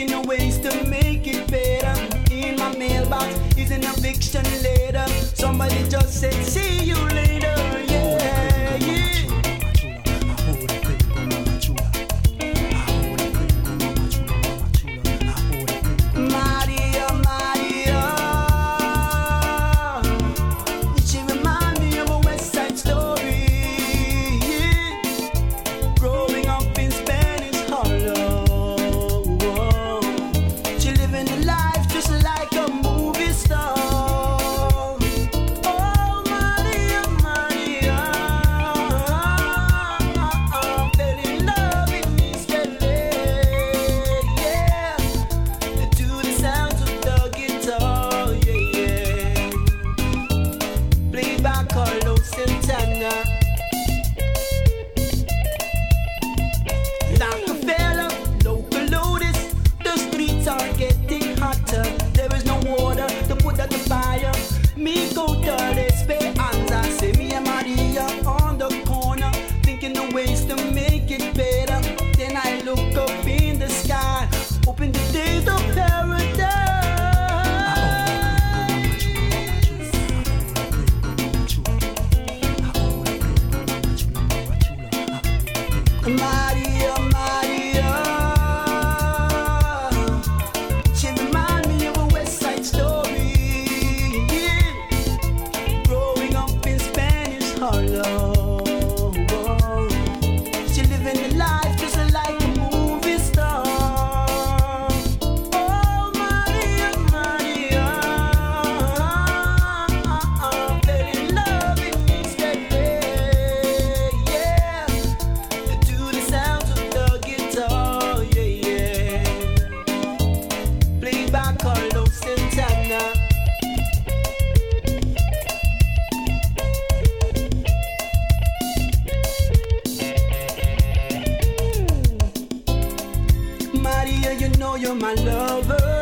thinking of ways to make it better. In my mailbox is an eviction letter. Somebody just said, see you later. Yeah, yeah. Maria, Maria, she remind me of a West Side Story. Yeah. Growing up in Spanish Harlem, she living a life just like a movie star. Oh, Maria, Maria, fell in love with Miss Kelly. Yeah, to the sounds of the guitar. Yeah, yeah. Played by Carlos Santana. Rockefeller, local Lotus, the streets are getting hotter. There is no water to put out the fire. Me go to Esperanza, say me and Maria on the corner, thinking of ways to make it better. Then I look up in the sky, hoping the days of paradise. Maria, Maria, she remind me of a West Side Story. Yeah. Growing up in Spanish Harlem, she living the life just like a movie star. Oh, Maria, Maria, fell in love with Miss Kelly. Yeah. To the sounds of the guitar, yeah, yeah. Played by Carlos Santana. Maria, you know you're my lover.